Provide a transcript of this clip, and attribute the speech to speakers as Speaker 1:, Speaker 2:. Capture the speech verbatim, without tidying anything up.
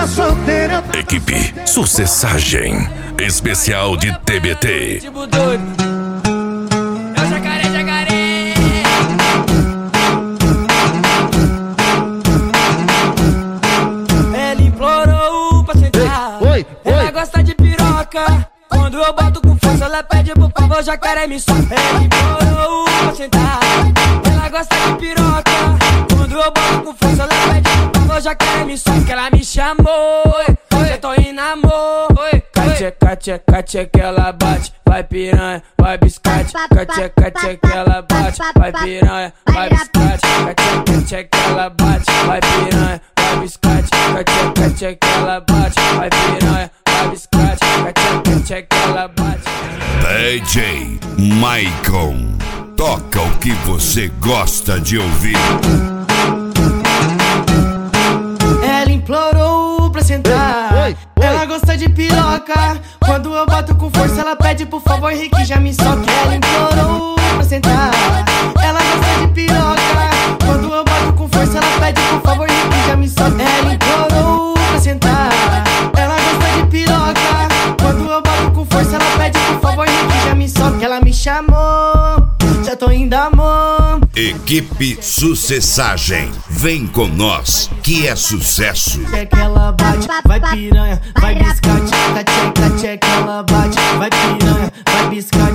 Speaker 1: tá solteira.
Speaker 2: Equipe Sucessagem, especial de T B T.
Speaker 3: Tipo doido. É o jacaré, jacaré. Ela implorou pra sentar.
Speaker 1: Oi, oi,
Speaker 3: Ela
Speaker 1: oi.
Speaker 3: gosta de piroca. Quando eu boto com força, ela pede por favor, jacaré me solta. Ela implorou pra sentar. Ela gosta de piroca. Quando eu boto com força, ela pede por favor, jacaré me solta. Que ela me chamou, já tô em namoro. Cacheca, tcheca, tcheca, ela bate. Vai piranha, vai biscate. Cacheca, tcheca, ela bate. Vai piranha, vai biscate. Cacheca, tcheca, ela bate. Vai piranha, vai biscate. Cacheca, tcheca, ela bate. Vai piranha, vai biscate. Cacheca, tcheca, ela bate.
Speaker 2: D J Maicon, toca o que você gosta de ouvir.
Speaker 3: Ela implorou pra sentar.
Speaker 1: Oi, oi.
Speaker 3: Ela gosta de piroca. Quando eu bato com força, ela pede por favor, Henrique, já me soque. Ela implorou pra sentar. Ela gosta de piroca. Quando eu bato com força, ela pede por favor, Henrique, já me soque. Ela implorou pra sentar. Ela gosta de piroca. Quando eu bato com força, ela pede por favor, Henrique, já me soque. Ela me chamou, já tô indo amor.
Speaker 2: Equipe Sucessagem, vem com nós, que é sucesso.
Speaker 3: Tcheca, ela bate, vai piranha, vai biscate. Tcheca, tcheca, ela bate, vai piranha, vai biscate.